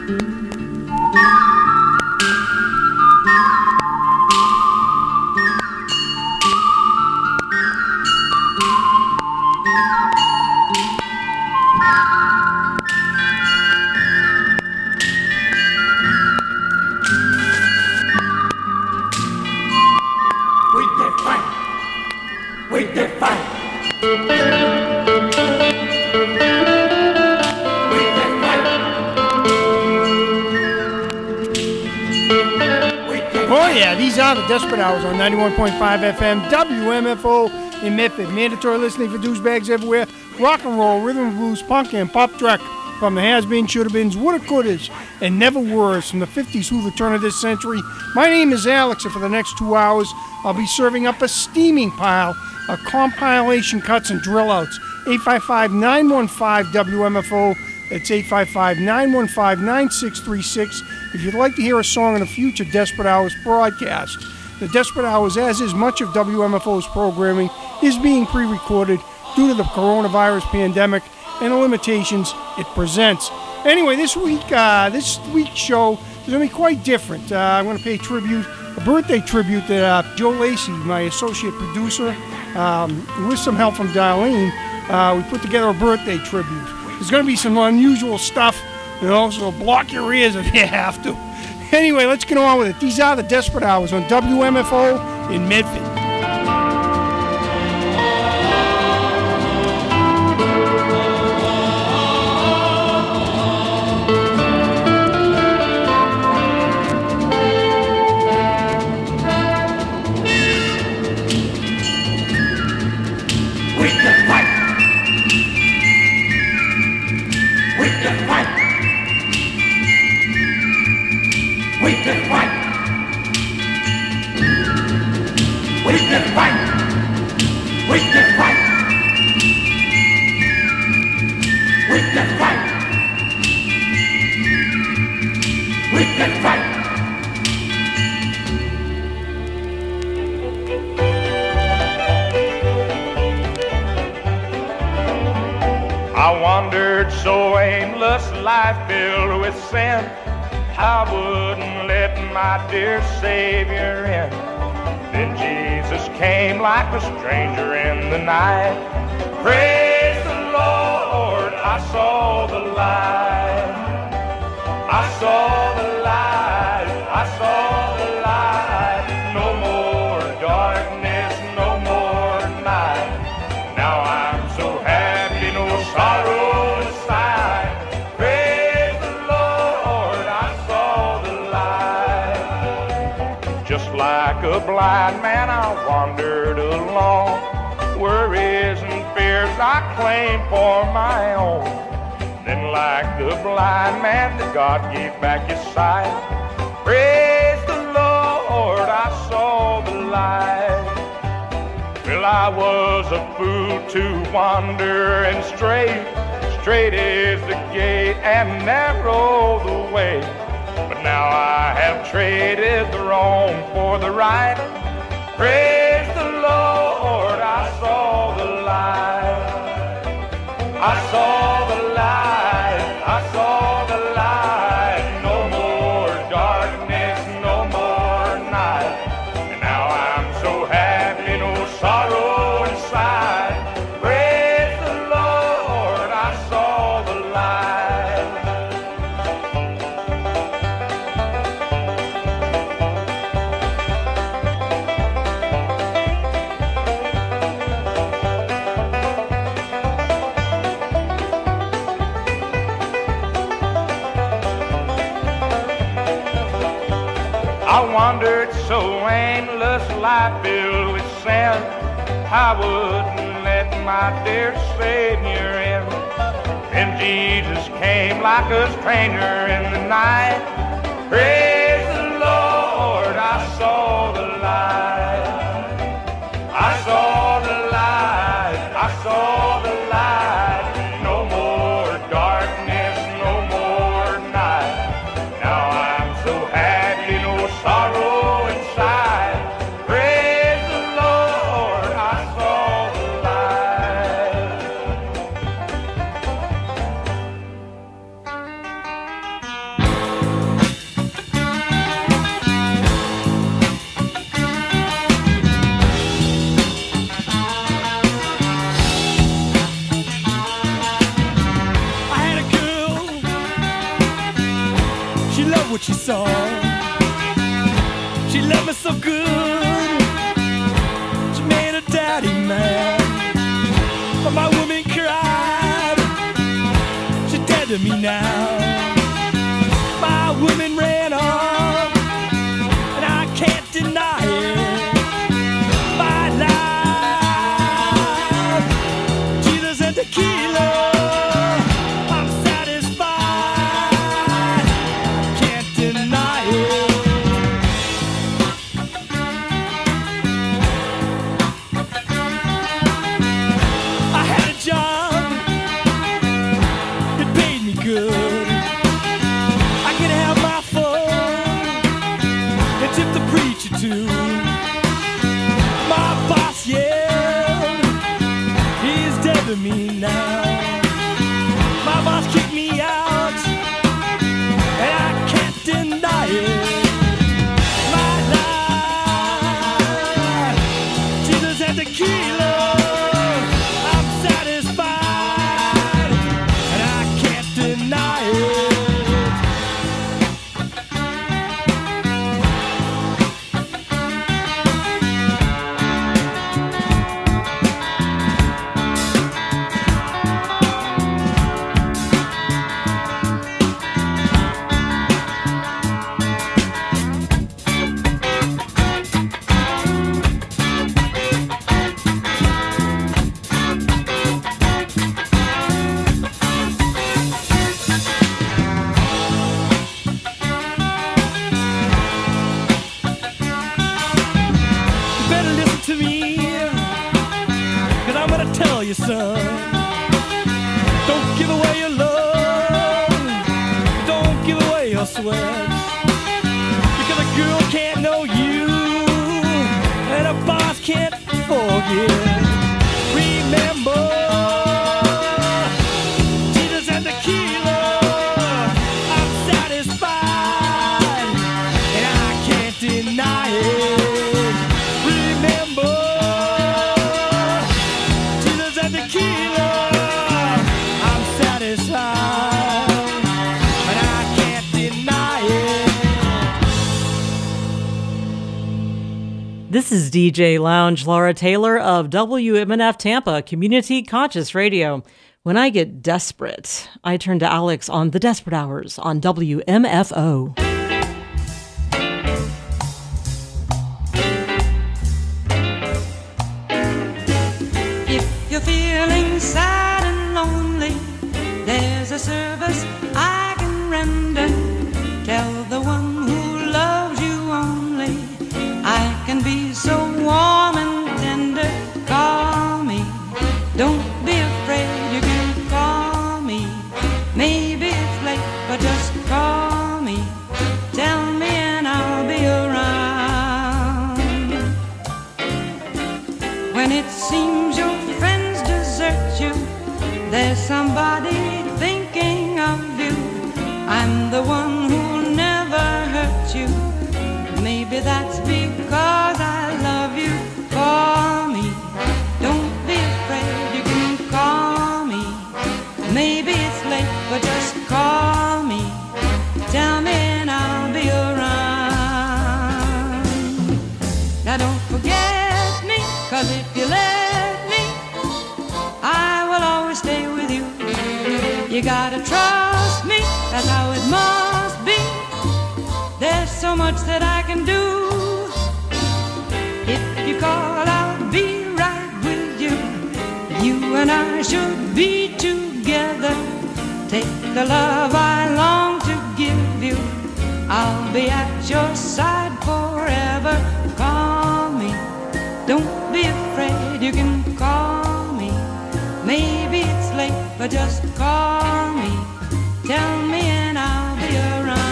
Desperate Hours on 91.5 FM, WMFO in Medford. Mandatory listening for douchebags everywhere. Rock and roll, rhythm and blues, punk, and pop track from the has-been, should-have-beens, woulda-couldas, and never-weres from the 50s through the turn of this century. My name is Alex, and for the next 2 hours, I'll be serving up a steaming pile of compilation cuts and drill-outs. 855-915-WMFO. That's 855-915-9636. If you'd like to hear a song in a future Desperate Hours broadcast. The Desperate Hours, as is much of WMFO's programming, is being pre-recorded due to the coronavirus pandemic and the limitations it presents. Anyway, this week's show is going to be quite different. I'm going to pay a birthday tribute to Joe Lacey, my associate producer. With some help from Darlene, we put together a birthday tribute. There's going to be some unusual stuff, so block your ears if you have to. Anyway, let's get on with it. These are the Desperate Hours on WMFO in Medford. I wandered so aimless, life filled with sin, I wouldn't let my dear Savior in. Then Jesus came like a stranger in the night. Praise the Lord, I saw the light. I saw the light, I saw the light. No more darkness, no more night. Now I'm so happy, no sorrow inside. Praise the Lord, I saw the light. Just like a blind man, I wandered along. Worries and fears I claimed for my own. Then like the blind man, that God gave back his sight. Praise the Lord, I saw the light. Well, I was a fool to wander and stray. Straight is the gate and narrow the way. But now I have traded the wrong for the right. Praise the Lord, I saw the light. I saw the light, I saw the light. No more darkness, no more night. And now I'm so happy, no sorrow inside. Praise the Lord, I saw the light. I wandered so aimless, life filled with sin, I wouldn't let my dear Savior in. Then Jesus came like a stranger in the night. Praise the Lord, I saw the light. I saw the light, I saw the light. No more darkness, no more night. Now I'm so happy, no sorrow inside. Praise the Lord, I saw the light. love what she saw. She loved me so good, she made her daddy mad. But my woman cried, she's dead to me now. My woman ran off, and I can't deny it. My life, Jesus and tequila. My boss yelled, he's dead to me now. My boss kicked me out, and I can't deny it. My life, Jesus and tequila, I'm satisfied, and I can't deny it. You son, don't give away your love, don't give away your sweat, because a girl can't know you and a boss can't forget. Remember, Jesus and tequila, I'm satisfied and I can't deny it. Remember, tequila, I'm satisfied, but I can't deny it. This is DJ Lounge Laura Taylor of WMNF Tampa Community Conscious Radio. When I get desperate, I turn to Alex on The Desperate Hours on WMFO. You're feeling sad and lonely, there's a service I can render. Tell the one who loves you only, I can be so warm and tender. Call me, don't be afraid, you can call me. Maybe it's late, but just call me. Tell me and I'll be around. When it seems your friends desert you, there's somebody thinking of you. I'm the one who'll never hurt you. Maybe that's because I love you. Call me, don't be afraid, you can call me. Maybe it's late, but just call me. Tell me and I'll be around. Now don't forget me, 'cause if you let me, I will always stay with you. You gotta trust me, that's how it must be. There's so much that I can do. If you call, I'll be right with you. You and I should be together. Take the love I long to give you. I'll be at your side forever. Call me, don't be afraid, you can call me. Maybe it's late, but just call me. Tell me and I'll be around.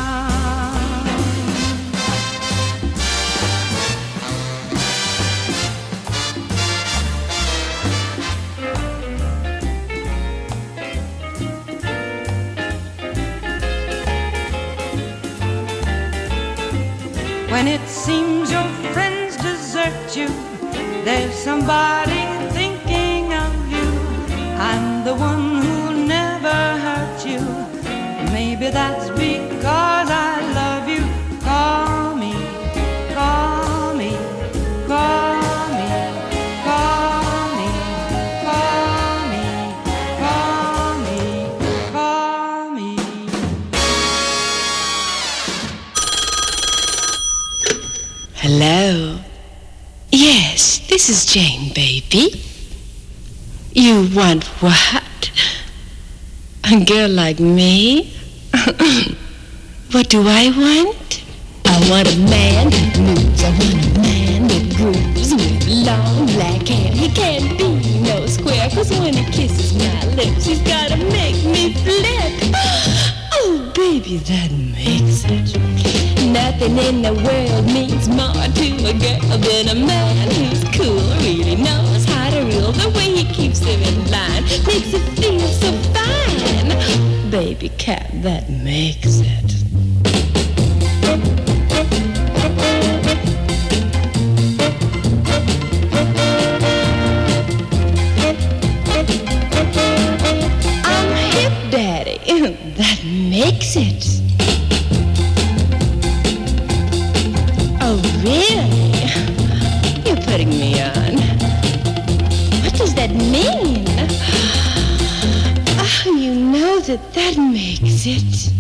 When it seems your friends desert you, there's somebody thinking of you. I'm the one who'll never hurt you. Maybe that's because Hello? Yes, this is Jane, baby. You want what? A girl like me? What do I want? I want a man that moves. I want a man that grooves with long black hair. He can't be no square, 'cause when he kisses my lips, he's gotta make me flip. Oh, baby, that makes it. Nothing in the world means more to a girl than a man who's cool, really knows how to rule. The way he keeps them in line makes it feel so fine. Baby cat, that makes it. I'm hip daddy, that makes it. Oh, really? You're putting me on. What does that mean? Oh, you know that makes it.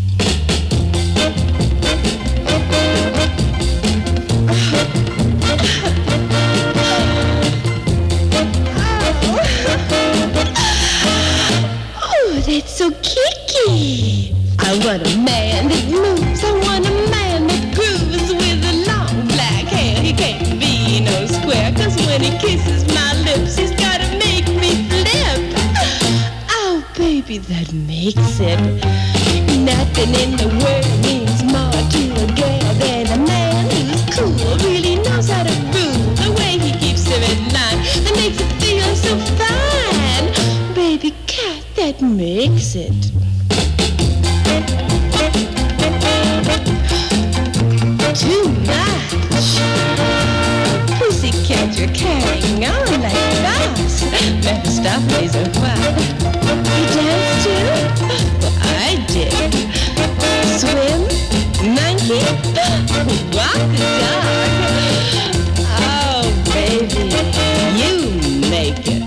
Oh, that's so kicky. I want a man that moves. I want a man that grooves with a long black hair. He can't be no square, 'cause when he kisses my lips, he's gotta make me flip. Oh, baby, that makes it. Nothing in the world means more to a girl than a man who's cool, really knows how to rule. The way he keeps them in line, that makes it feel so fine. Baby cat, that makes it. Too much. Pussycat, you're carrying on like fast. Mephistopheles are fun. You dance too? Well, I did. Swim? Monkey? Walk the dog? Oh, baby, you make it.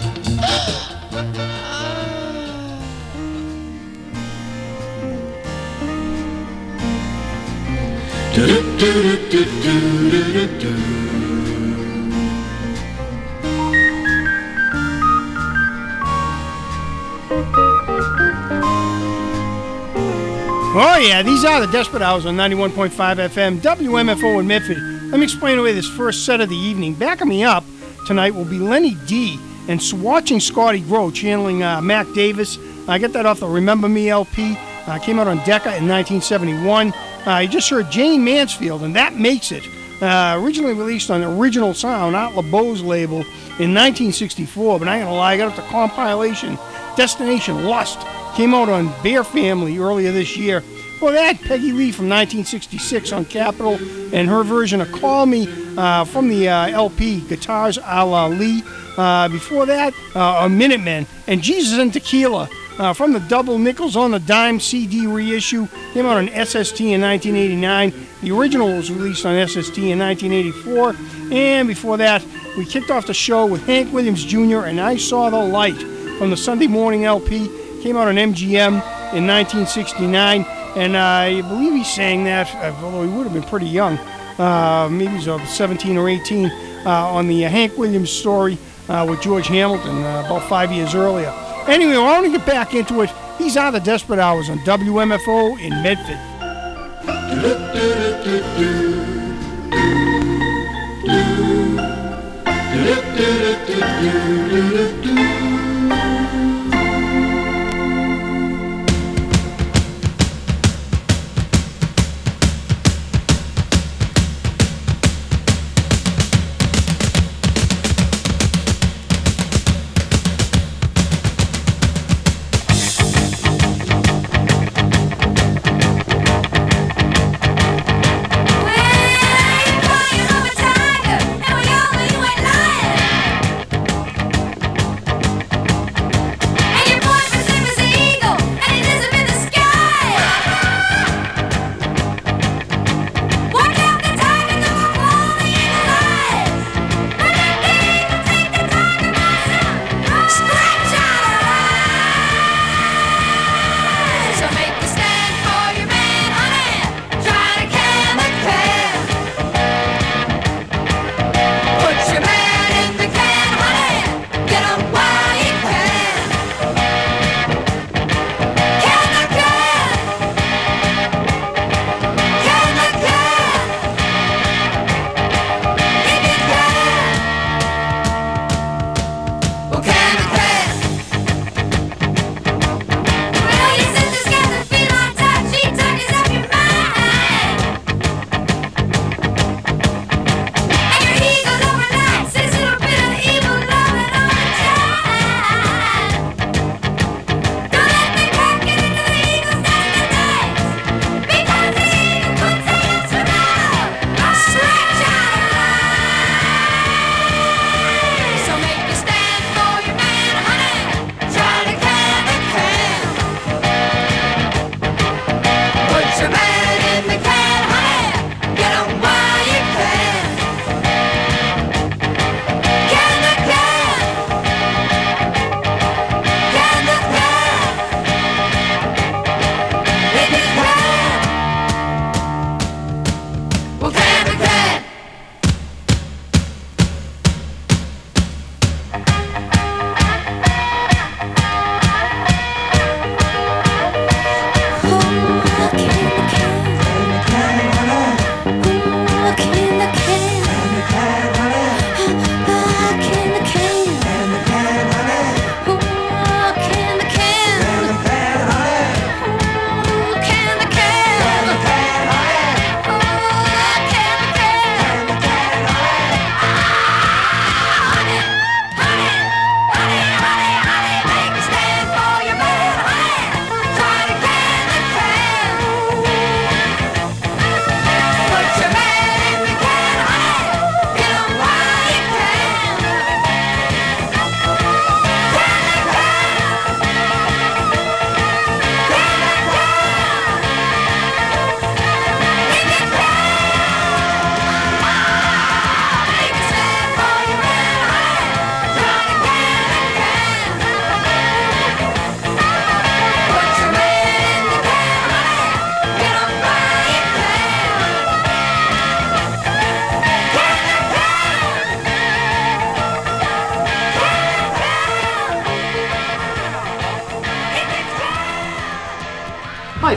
Oh, yeah, these are the Desperate Hours on 91.5 FM, WMFO in Medford. Let me explain away this first set of the evening. Backing me up tonight will be Lenny D and watching Scotty Grow channeling Mac Davis. I get that off the Remember Me LP. Came out on Decca in 1971. You just heard Jane Mansfield, and that makes it. Originally released on Original Sound, Art LeBeau's label, in 1964. But I ain't gonna lie, I got up the compilation Destination Lust. Came out on Bear Family earlier this year. Well, that Peggy Lee from 1966 on Capitol, and her version of Call Me from the LP Guitars a la Lee. Before that, a Minutemen and Jesus and Tequila from the Double Nickels on the Dime CD reissue. Came out on SST in 1989. The original was released on SST in 1984. And before that, we kicked off the show with Hank Williams Jr. and I Saw the Light from the Sunday Morning LP. Came out on MGM in 1969. And I believe he sang that, although he would have been pretty young. Maybe he was 17 or 18 on the Hank Williams story with George Hamilton about 5 years earlier. Anyway, I want to get back into it. These are the Desperate Hours on WMFO in Medford.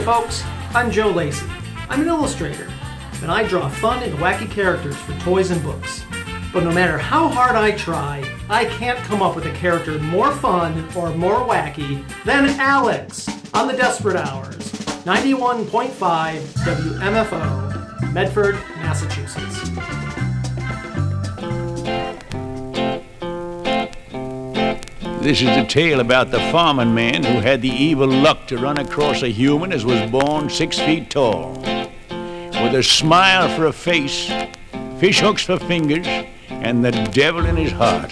folks, I'm Joe Lacey. I'm an illustrator, and I draw fun and wacky characters for toys and books. But no matter how hard I try, I can't come up with a character more fun or more wacky than Alex on the Desperate Hours, 91.5 WMFO, Medford, Massachusetts. This is the tale about the farming man who had the evil luck to run across a human as was born 6 feet tall. With a smile for a face, fish hooks for fingers, and the devil in his heart.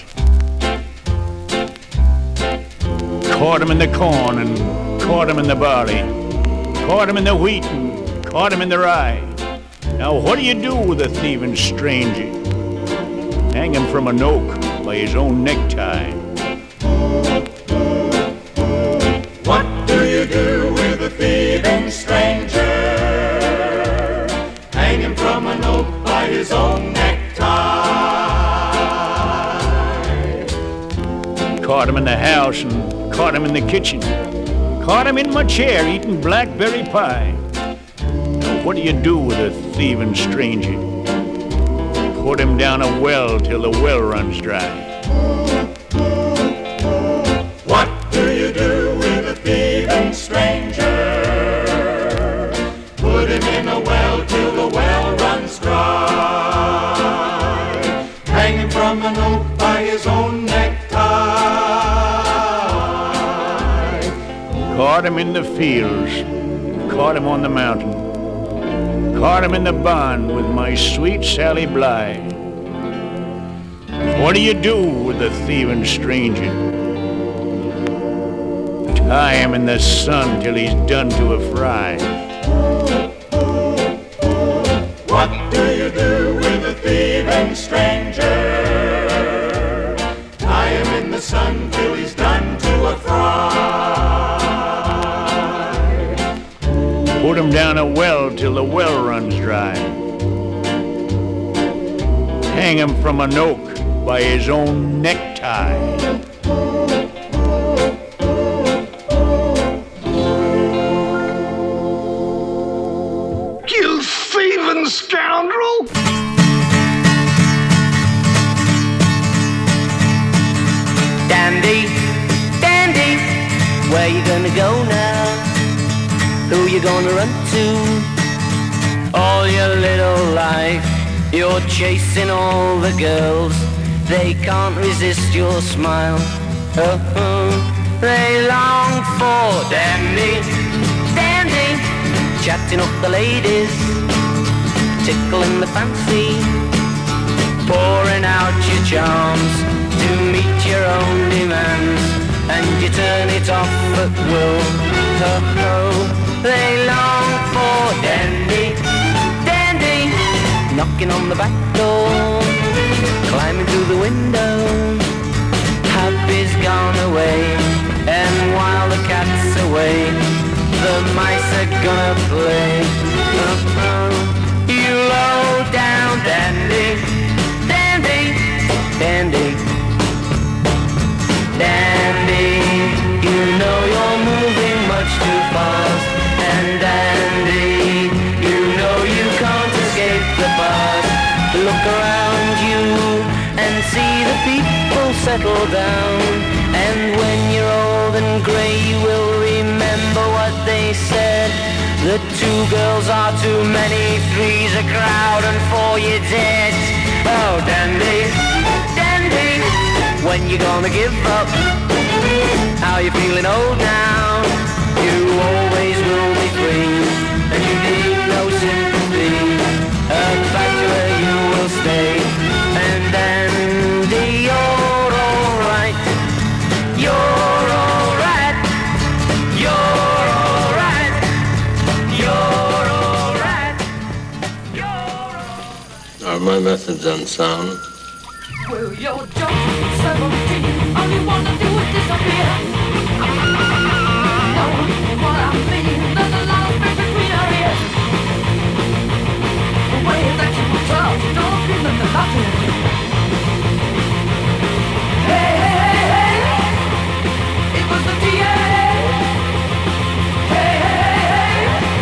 Caught him in the corn and caught him in the barley. Caught him in the wheat and caught him in the rye. Now what do you do with a thieving stranger? Hang him from an oak by his own necktie. What do you do with a thieving stranger? Hang him from an oak by his own necktie. Caught him in the house and caught him in the kitchen. Caught him in my chair eating blackberry pie. Now what do you do with a thieving stranger? Put him down a well till the well runs dry. What do you do with a thieving stranger? Put him in a well till the well runs dry. Hang him from an oak by his own necktie. Caught him in the fields, caught him on the mountain, caught him in the barn with my sweet Sally Bly. What do you do with a thieving stranger? Tie him in the sun till he's done to a fry. What do you do with a thieving stranger? Tie him in the sun till he's done to a fry. Put him down a well till the well runs dry. Hang him from an oak by his own necktie. You thieving scoundrel! Dandy, Dandy, where you gonna go now? Who you gonna run to? All your little life, you're chasing all the girls. They can't resist your smile. They long for Dandy, Dandy, chatting up the ladies, tickling the fancy, pouring out your charms to meet your own demands, and you turn it off at will. They long for Dandy, Dandy, knocking on the back door, climbing through the window. Happy's gone away, and while the cat's away, the mice are gonna play. You low down Dandy, Dandy, Dandy, Dandy. You know you're moving much too fast, and Dandy, you know you can't escape the past. Look around you and see the people settle down, and when you're old and grey you will remember what they said. The 2 girls are too many, 3's a crowd, and 4 you're dead. Oh Dandy, Dandy, when you gonna give up? How you feeling old now? You always will be free, and you need no sympathy. A bachelor you will stay, and Dandy, you're alright. You're alright. You're alright. You're alright. You're alright. Are my methods unsound? Well, you're just 17. All you wanna do is disappear. Know what I mean? There's a lot of space between our ears. The way that you talk, don't feel nothing like it. Hey, hey, hey, hey, it was the DA. Hey, hey, hey, hey,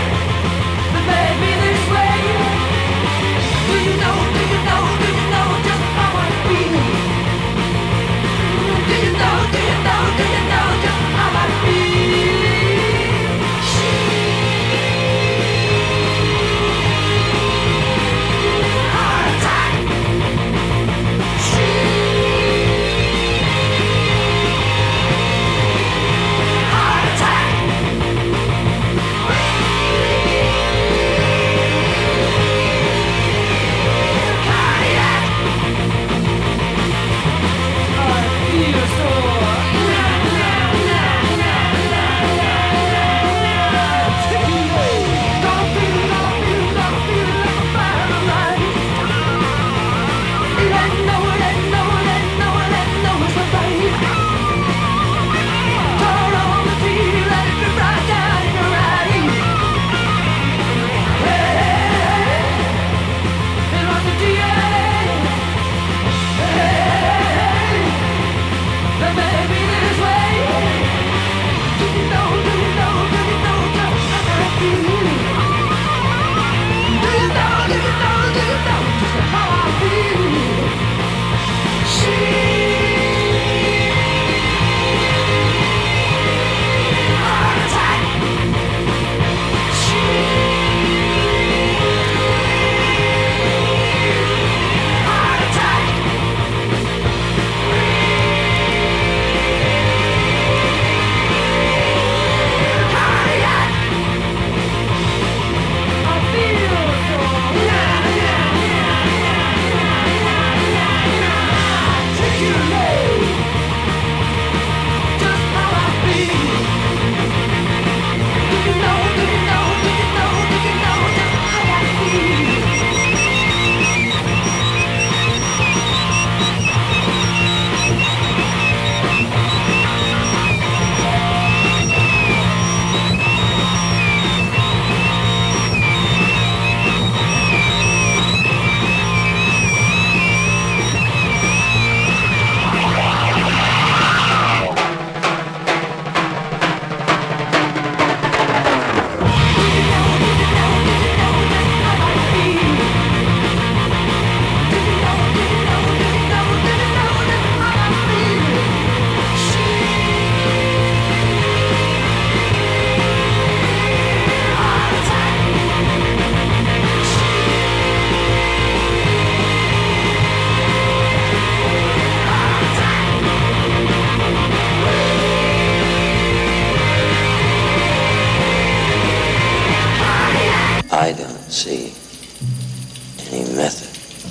I don't see any method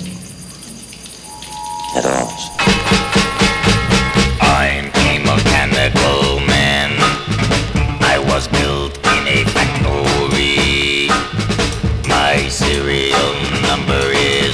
at all. I'm a mechanical man. I was built in a factory. My serial number is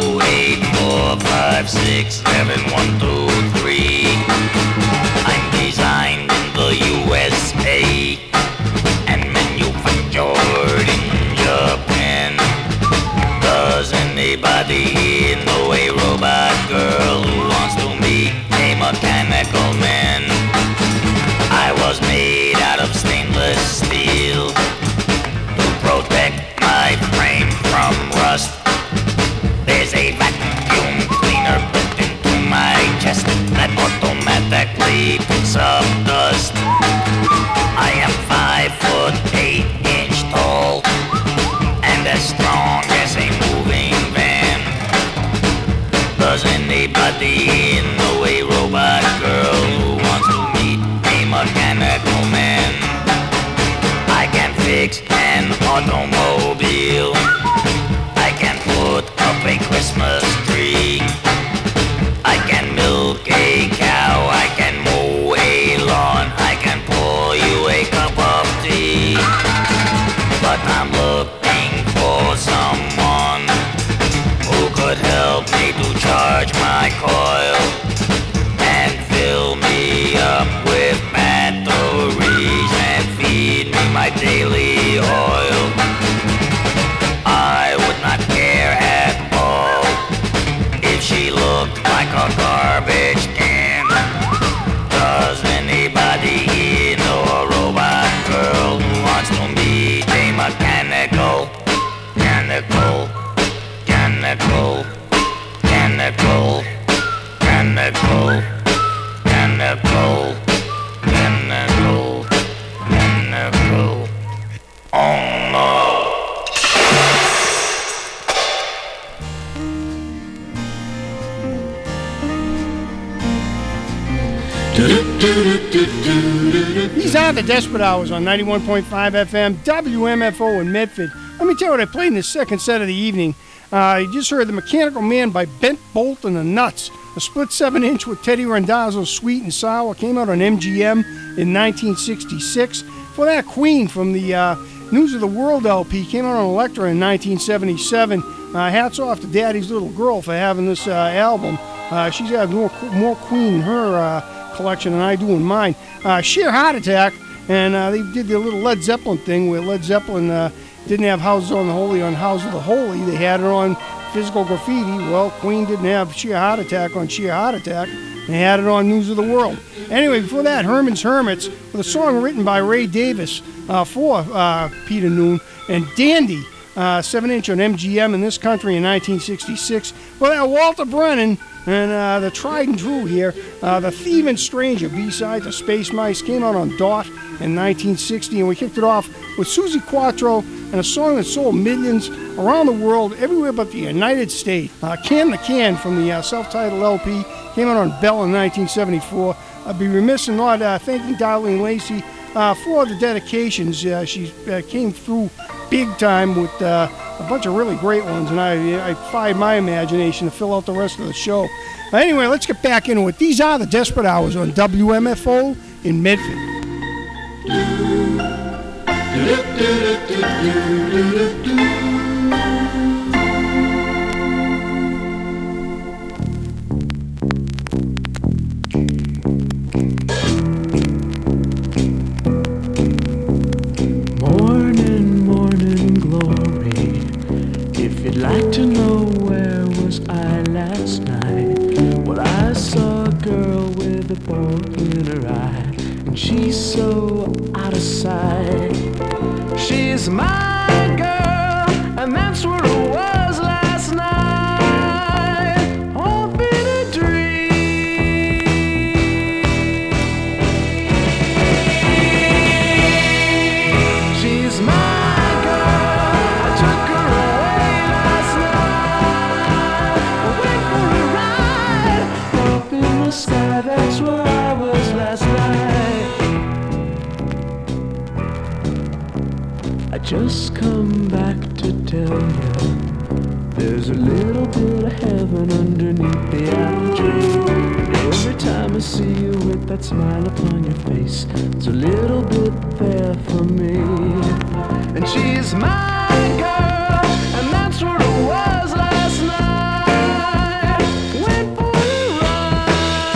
084567123. I'm designed in the USA and manufactured in Japan. Does anybody know a robot girl who wants to meet a mechanical man? I was made out of stainless steel to protect my frame from rust. There's a vacuum cleaner built into my chest that automatically picks up dust. I am 5'8" tall and as strong as a moving van. Does anybody know a robot girl who wants to meet a mechanical man? I can fix an automobile. I can put up a Christmas tree. I can milk a cow. I can mow a lawn. I can pour you a cup of tea. But I'm looking for someone who could help me to charge my coil and fill me up with batteries and feed me my daily oil. I would not care at all if she looked like a garbage can. Does anybody here know a robot girl who wants to meet a mechanical Oh no. These are the Desperate Hours on 91.5 FM, WMFO in Medford. Let me tell you what I played in the second set of the evening. You just heard The Mechanical Man by Bent Bolt and the Nuts. A split 7-inch with Teddy Randazzo's Sweet and Sour came out on MGM in 1966. For that, Queen from the News of the World LP came out on Elektra in 1977. Hats off to Daddy's Little Girl for having this album. She's got more Queen in her collection than I do in mine. Sheer Heart Attack, and they did their little Led Zeppelin thing where Led Zeppelin didn't have Houses on the Holy on House of the Holy. They had it on Physical Graffiti. Well, Queen didn't have Sheer Heart Attack on Sheer Heart Attack. They had it on News of the World. Anyway, before that, Herman's Hermits with a song written by Ray Davis for Peter Noone, and Dandy, 7-inch on MGM in this country in 1966. Well, that Walter Brennan and the Tried and True here, The Thieving Stranger, B-side to Space Mice, came out on Dot in 1960, and we kicked it off with Suzi Quatro and a song that sold millions around the world, everywhere but the United States. Can the Can from the self-titled LP came out on Bell in 1974. I'd be remiss in not thanking Darlene Lacey for the dedications. She came through big time with a bunch of really great ones, and I fired my imagination to fill out the rest of the show. Anyway, let's get back into it. These are the Desperate Hours on WMFO in Medford. Like to know where was I last night? Well, I saw a girl with a ball in her eye, and she's so out of sight. She's my girl, and that's where it was last night. Hope in a dream. She's my sky, that's where I was last night. I just come back to tell you, there's a little bit of heaven underneath the apple tree. Every time I see you with that smile upon your face, there's a little bit there for me. And she's my girl, and that's what it was last night. Went for a ride.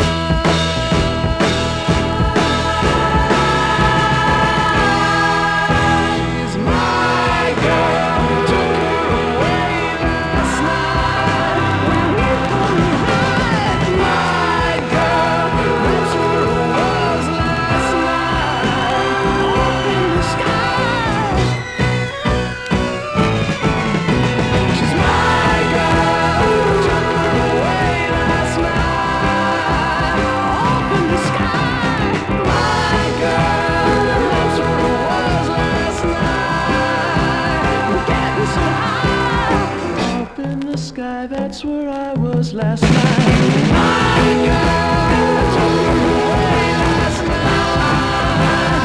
She's my girl, took her away last night. We went for a ride. My girl, that's what it was last night. Up in the sky. She's my girl, took her away last night. Up in the sky. My girl, that's what it was last night. We're getting so high. Up in the sky, that's where I was last night. My girl, took her away last night.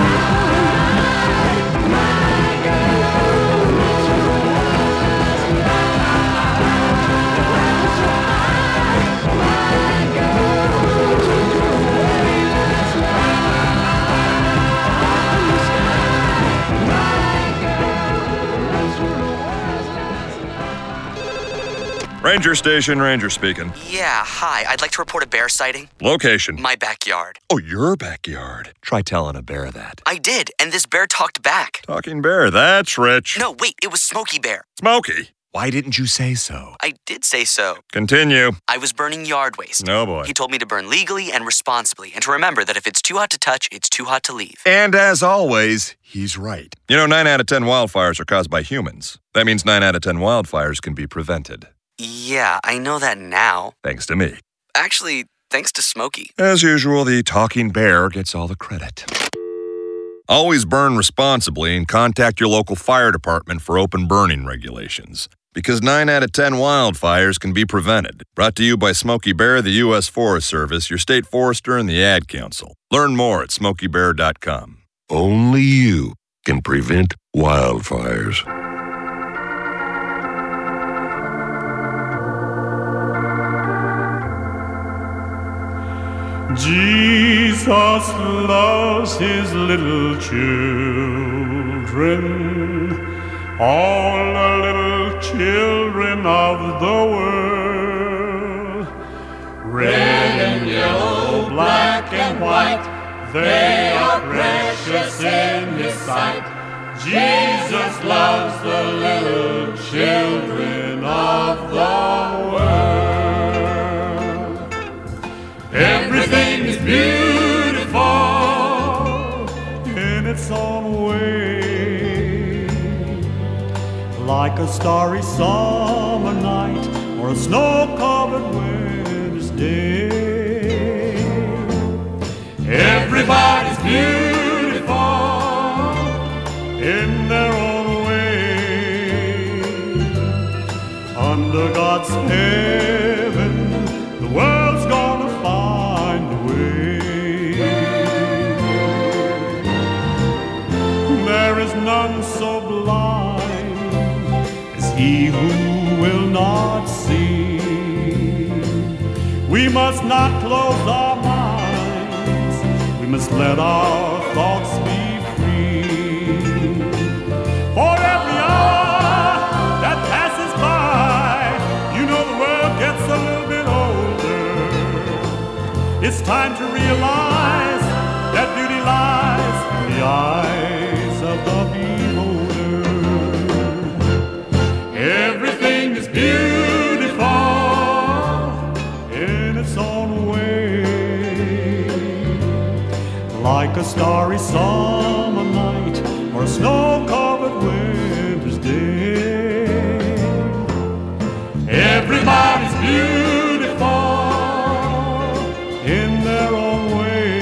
My girl, that's where I was last night. We're so high. My girl, took her away last night. Up in the sky. My girl, that's where it was last night. Ranger Station, Ranger speaking. Yeah, hi. I'd like to report a bear sighting. Location. My backyard. Oh, your backyard. Try telling a bear that. I did, and this bear talked back. Talking bear, that's rich. No, wait, it was Smokey Bear. Smokey. Why didn't you say so? I did say so. Continue. I was burning yard waste. No, boy. He told me to burn legally and responsibly, and to remember that if it's too hot to touch, it's too hot to leave. And as always, he's right. You know, 9 out of 10 wildfires are caused by humans. That means 9 out of 10 wildfires can be prevented. Yeah, I know that now. Thanks to me. Actually, thanks to Smokey. As usual, the talking bear gets all the credit. Always burn responsibly and contact your local fire department for open burning regulations. Because 9 out of 10 wildfires can be prevented. Brought to you by Smokey Bear, the U.S. Forest Service, your state forester, and the Ad Council. Learn more at smokeybear.com. Only you can prevent wildfires. Jesus loves his little children, all the little children of the world. Red and yellow, black and white, they are precious in his sight. Jesus loves the little children of the world. Everything is beautiful in its own way, like a starry summer night or a snow-covered winter's day. Everybody's beautiful in their own way. Under God's heaven, the world's gonna find a way. There is none so blind as he who will not see. We must not close our minds, we must let our thoughts be free. For every hour that passes by, you know the world gets a little bit older. It's time to realize that beauty lies in the eyes of the beholder. Everything is beautiful in its own way, like a starry summer night or a snow-covered winter's day. Everybody's beautiful in their own way.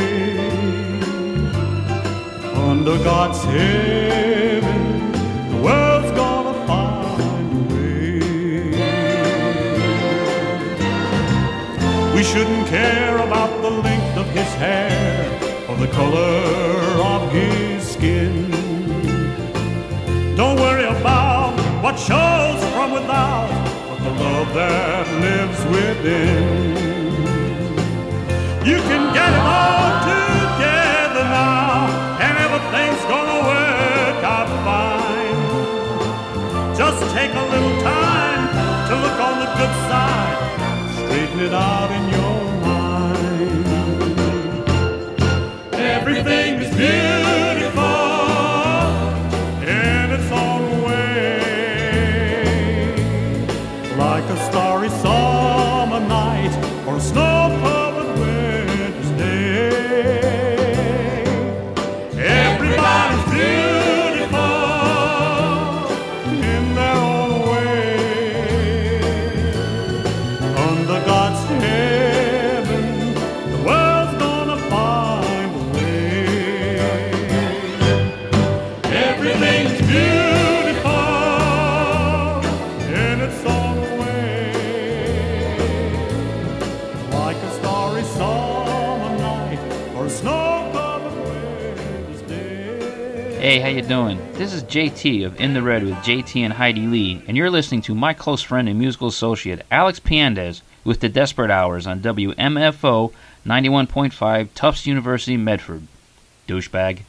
Under God's heaven, the world's gonna find a way. We shouldn't care about the length of his hair or the color of his skin. Don't worry about what that shows from without, but the love that lives within. You can get it all together now, and everything's gonna work out fine. Just take a little time to look on the good side, straighten it out in your mind. Everything is beautiful in its own way, like a starry summer night or a snow-covered winter's day. Everybody's beautiful in their own way. Under God's heaven, the world's gonna find a way. Everything's beautiful in its own way, like a starry summer night or a snow-covered winter's day. Hey, how you doing? This is JT of In the Red with JT and Heidi Lee, and you're listening to my close friend and musical associate, Alex Piandez, with the Desperate Hours on WMFO 91.5 Tufts University, Medford. Douchebag.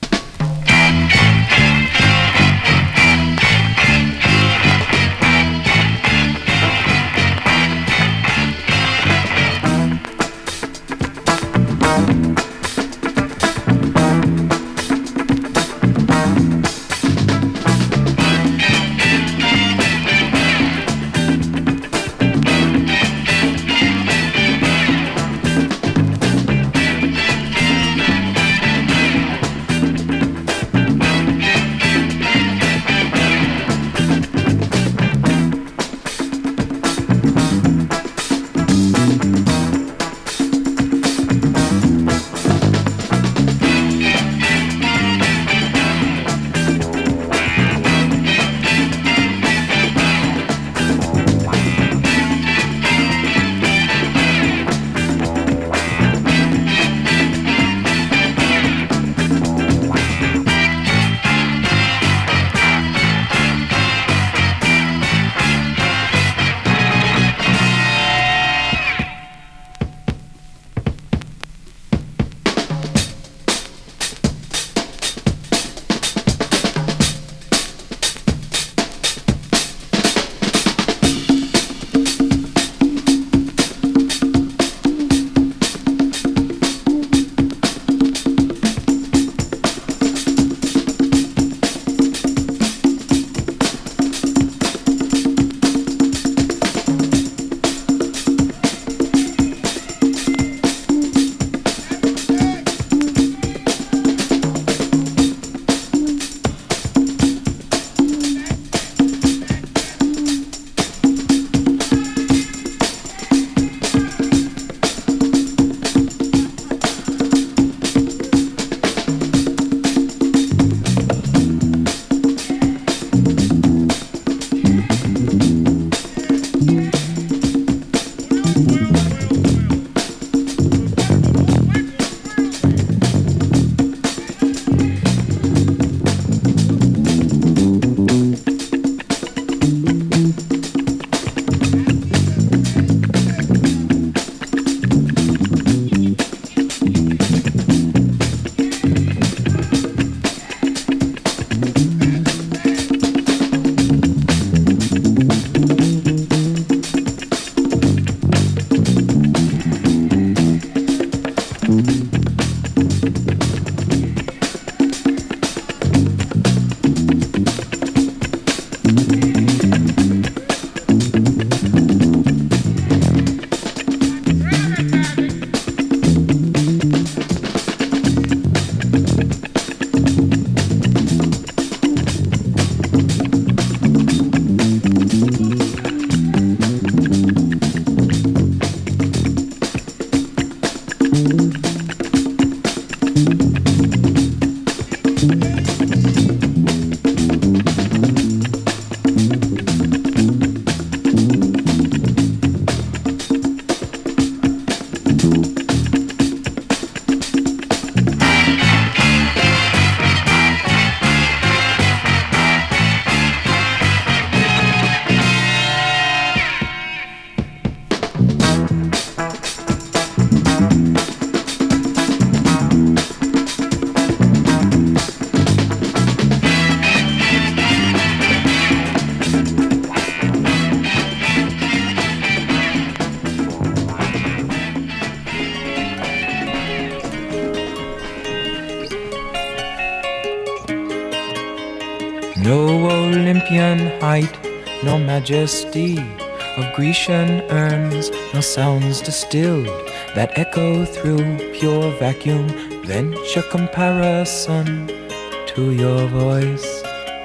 height nor majesty of Grecian urns, nor sounds distilled that echo through pure vacuum, venture comparison to your voice.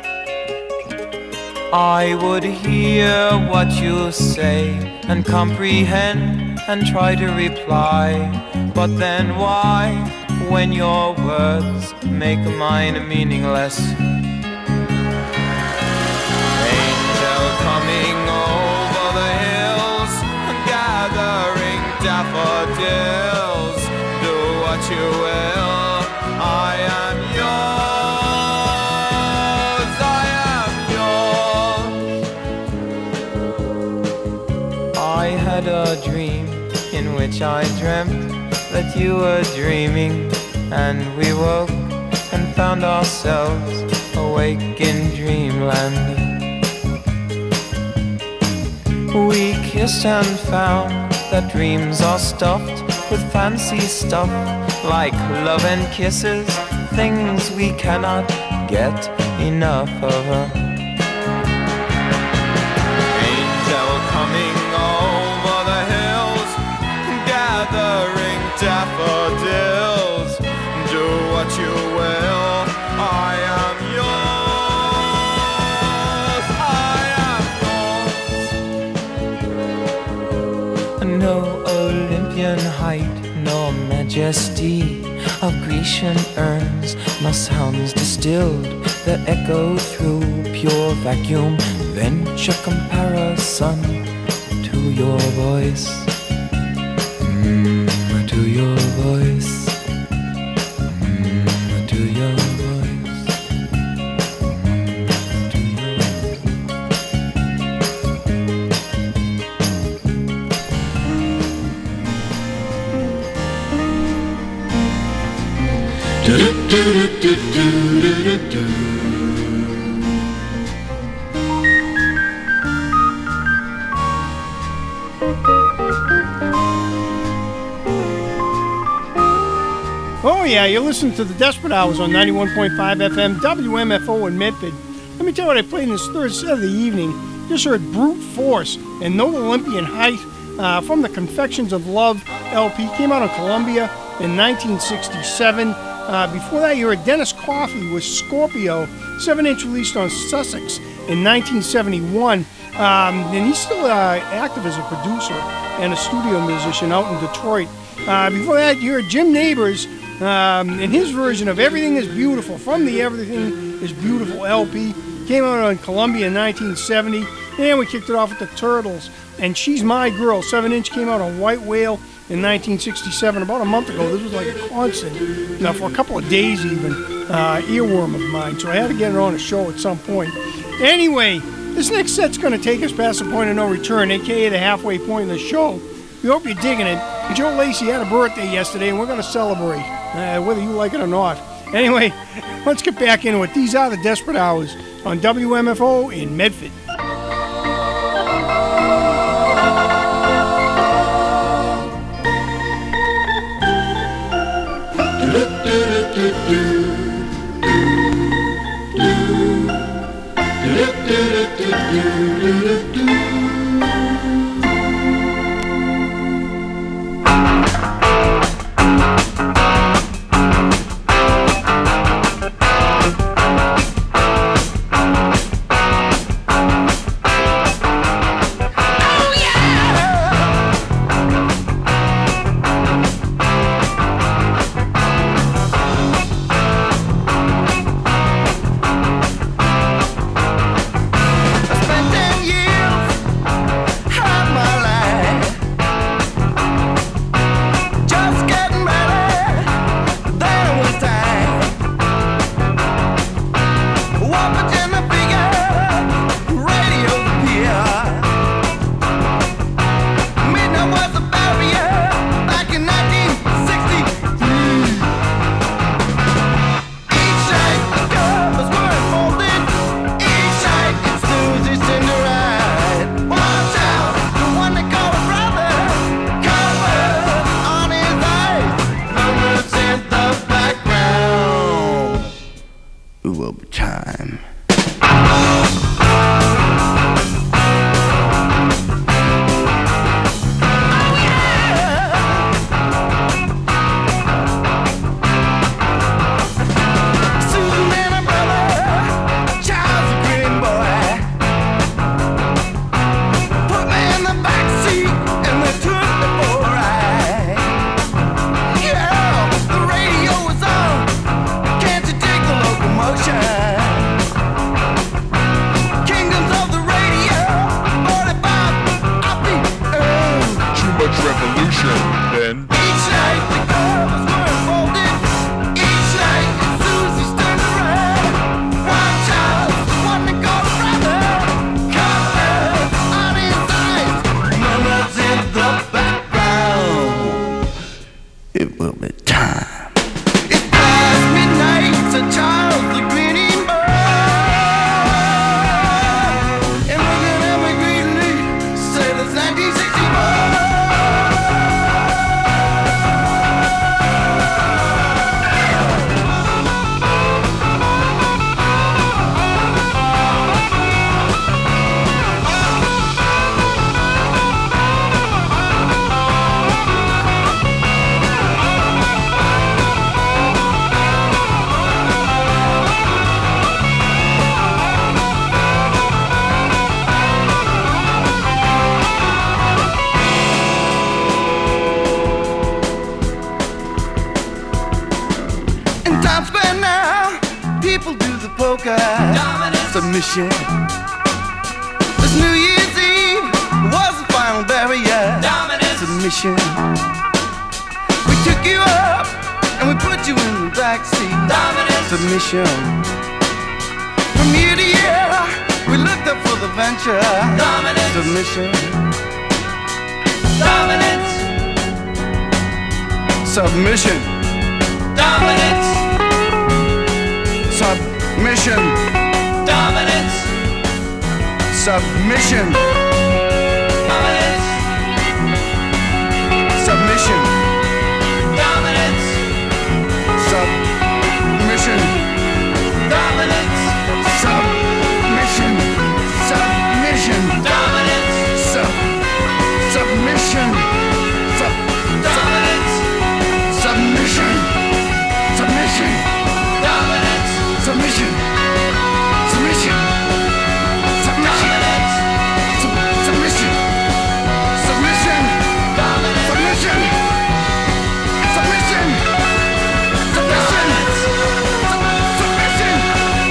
I would hear what you say and comprehend and try to reply, but then why, when your words make mine meaningless? Angel coming over the hills, gathering daffodils, do what you will, I am yours, I am yours. I had a dream in which I dreamt that you were dreaming, and we woke and found ourselves awake in dreamland. We kissed and found that dreams are stuffed with fancy stuff, like love and kisses, things we cannot get enough of. Angel coming over the hills, gathering daffodils, do what you will, I am yours, I am yours. No Olympian height nor majesty of Grecian urns, nor sounds distilled that echo through pure vacuum, venture comparison to your voice. To your voice, to your voice, Oh yeah, you're listening to the Desperate Hours on 91.5 FM WMFO in Medford. Let me tell you what I played in this third set of the evening. Just heard Brute Force and No Olympian Height from the Confections of Love LP. Came out on Columbia in 1967. Before that, you heard Dennis Coffey with Scorpio, 7-inch released on Sussex in 1971. And he's still active as a producer and a studio musician out in Detroit. Before that, you heard Jim Nabors in his version of Everything is Beautiful from the Everything is Beautiful LP. Came out on Columbia in 1970. And we kicked it off with the Turtles and She's My Girl. 7-inch came out on White Whale in 1967. About a month ago. This was like a constant, for a couple of days even, earworm of mine. So I had to get it on a show at some point. Anyway, this next set's going to take us past the point of no return, a.k.a. the halfway point of the show. We hope you're digging it. Joe Lacey had a birthday yesterday, and we're going to celebrate, whether you like it or not. Anyway, let's get back into it. These are the Desperate Hours on WMFO in Medford. Spent 10 years submission. This New Year's Eve was the final barrier. Dominance. Submission. We took you up and we put you in the backseat. Dominance. Submission. From year to year, we looked up for the venture. Dominance. Submission. Dominance. Submission. Dominance. Submission. Dominance. Submission. Dominance. Submission. Dominance. Submission. Dominance. Submission. Submission. Dominance. Submission. Dominance. Submission. Submission. Dominance. Submission. Submission. Submission. Submission. Submission. Dominance. Submission. Submission. Submission. Submission.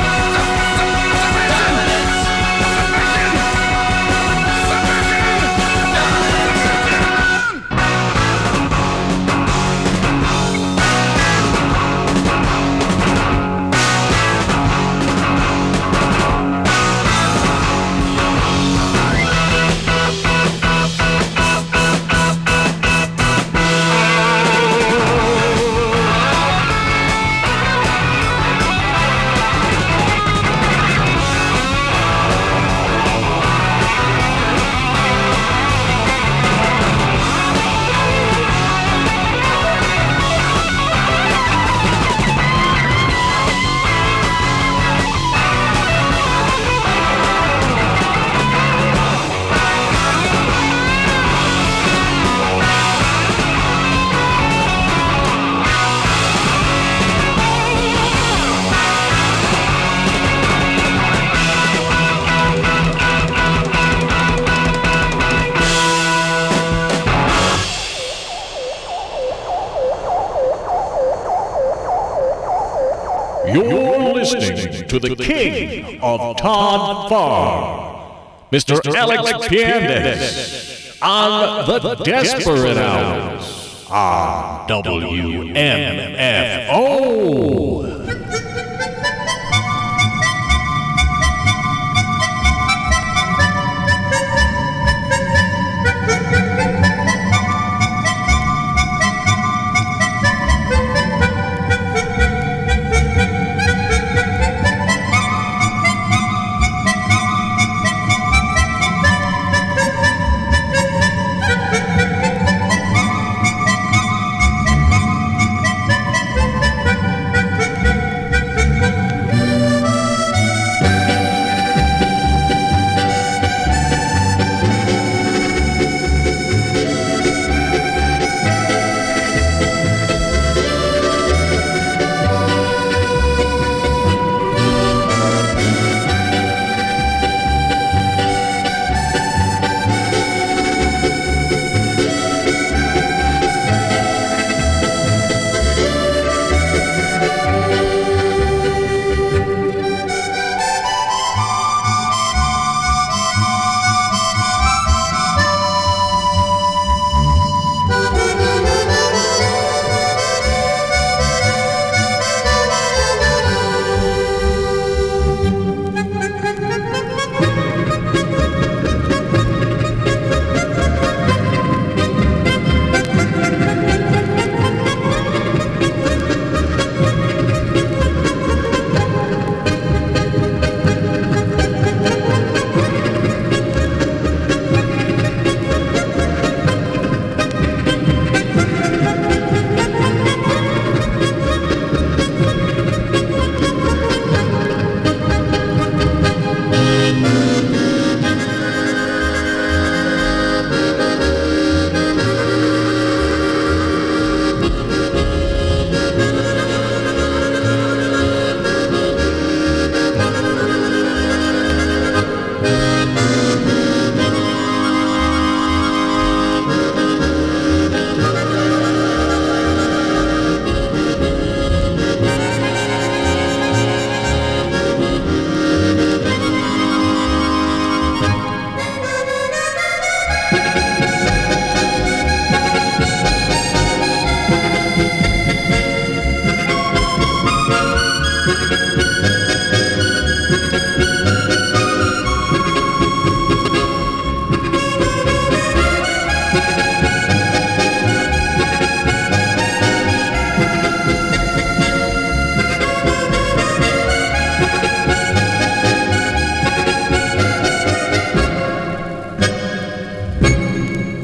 You're listening to the king of Todd Farr, Mr. Alex Piandes, on the Desperate Hours on WMFO.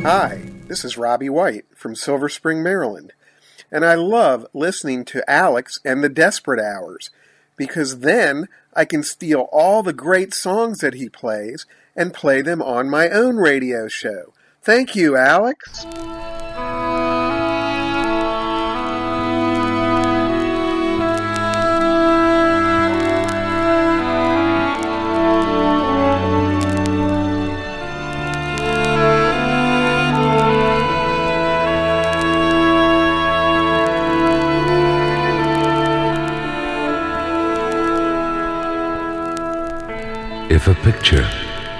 Hi, this is Robbie White from Silver Spring, Maryland, and I love listening to Alex and the Desperate Hours, because then I can steal all the great songs that he plays and play them on my own radio show. Thank you, Alex. If a picture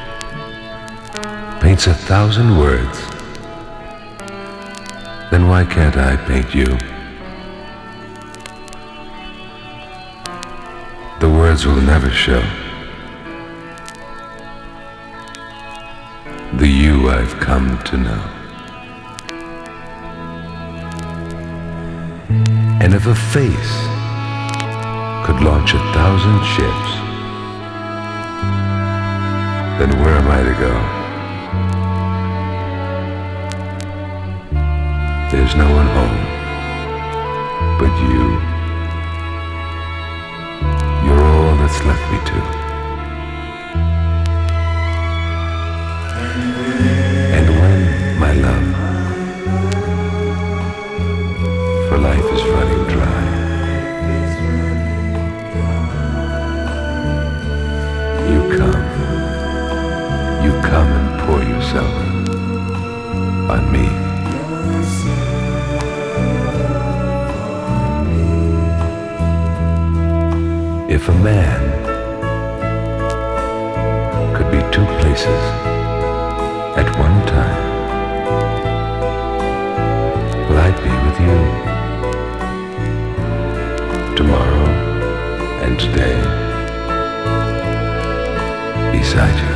paints 1,000 words, then why can't I paint you? The words will never show the you I've come to know. And if a face could launch 1,000 ships, then where am I to go? There's no one home but you. You're all that's left me to. And when, my love, for life is running dry, you come and pour yourself on me. If a man could be two places at one time, well, I'd be with you tomorrow and today, beside you.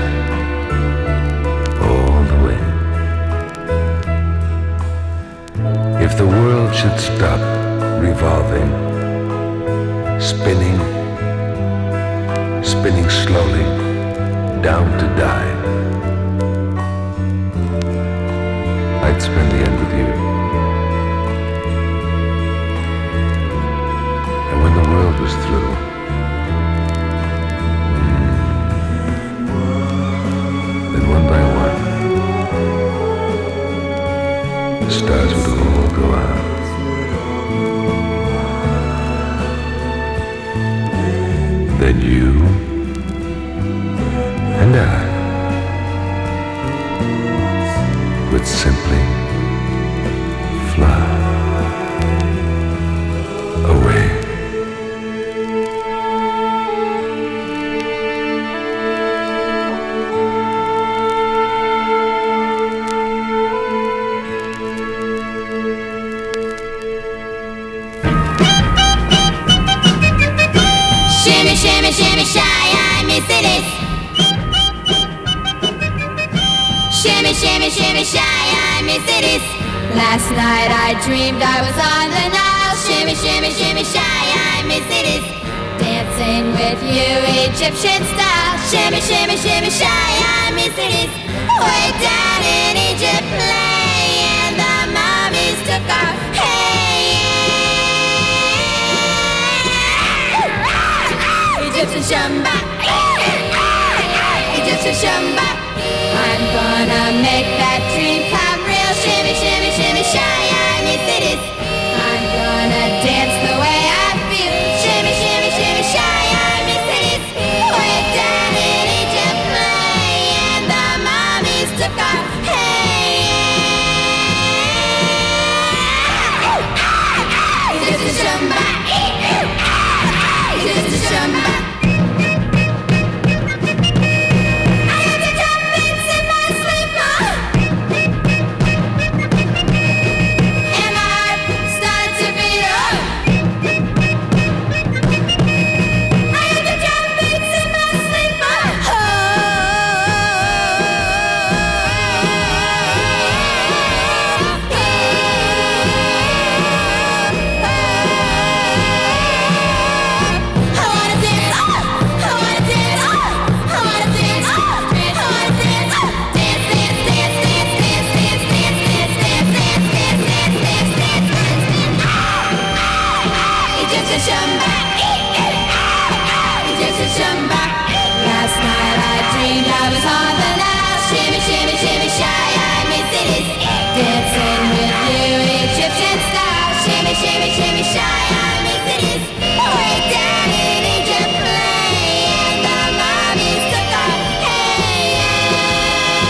If the world should stop revolving, spinning slowly down to die, I'd spend the end with you. And when the world was through, then one by one, the stars would all go out. Then you and I would simply fly away. Shimmy, shimmy, shimmy, shy, I miss it. Shimmy, shimmy, shimmy, shy, I miss it. Last night I dreamed I was on the Nile. Shimmy, shimmy, shimmy, shy, I miss it. Dancing with you, Egyptian style. Shimmy, shimmy, shimmy, shy, I miss it. Way down in Egypt, playing the mummies took our Egyptian shamba, Egyptian shamba.